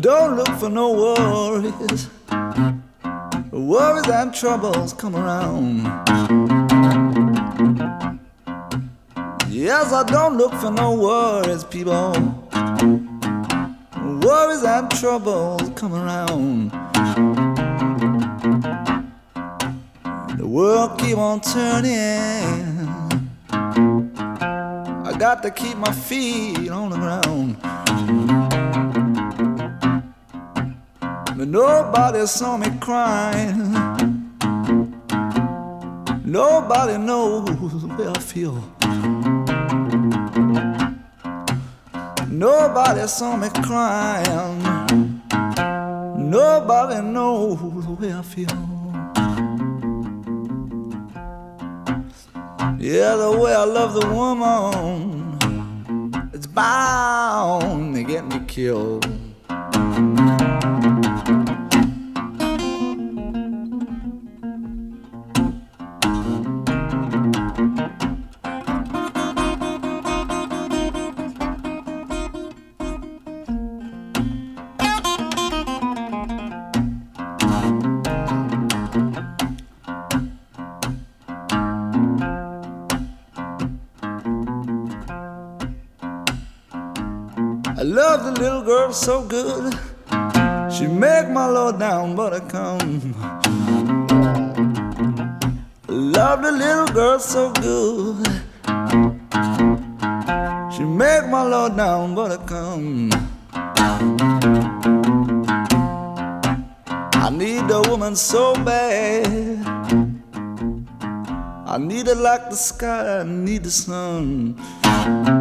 Don't look for no worries. Worries and troubles come around. Yes, I don't look for no worries, people. Worries and troubles come around. The world keep on turning. I got to keep my feet on the ground. But nobody saw me crying. Nobody knows the way I feel. Nobody saw me crying. Nobody knows the way I feel. Yeah, the way I love the woman, it's bound to get me killed. I love the little girl so good. She make my low down buttercome. Love the little girl so good. She make my low down buttercome. I need a woman so bad. I need her like the sky, I need the sun.